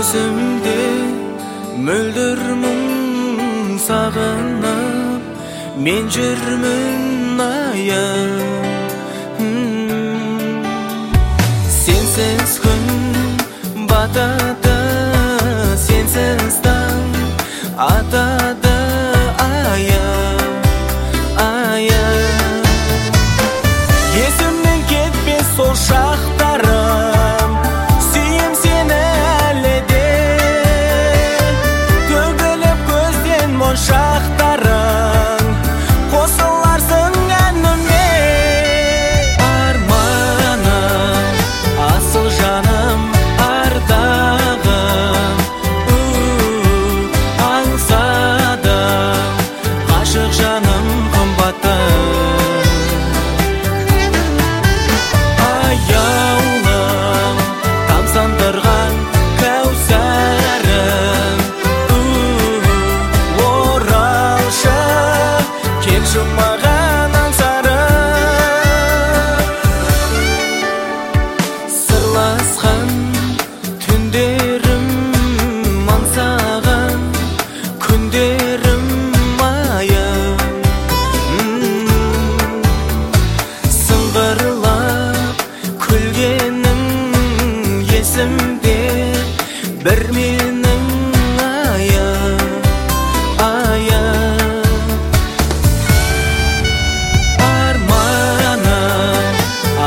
Көзімде мөлдір мұң сағынып, мен жүрмін аяп. Сенсіз күн батады, сенсіз таң атады аяп, аяп. Есімнен кетпес сол шақтарым, сүйем сені әлі де. Төгіліп көзден моншақтарың, қосыларсың әніме. Арманым, асыл жаным, ардағым, аңсадым, ғашық жаным қымбаттым. Аяулым, тамсандырған кәусәрім, оралшы, келші маған аңсарым. Сырласқан түндерім, аңсаған күндерім аяп. Сыңғырлап күлгенің есімде, бір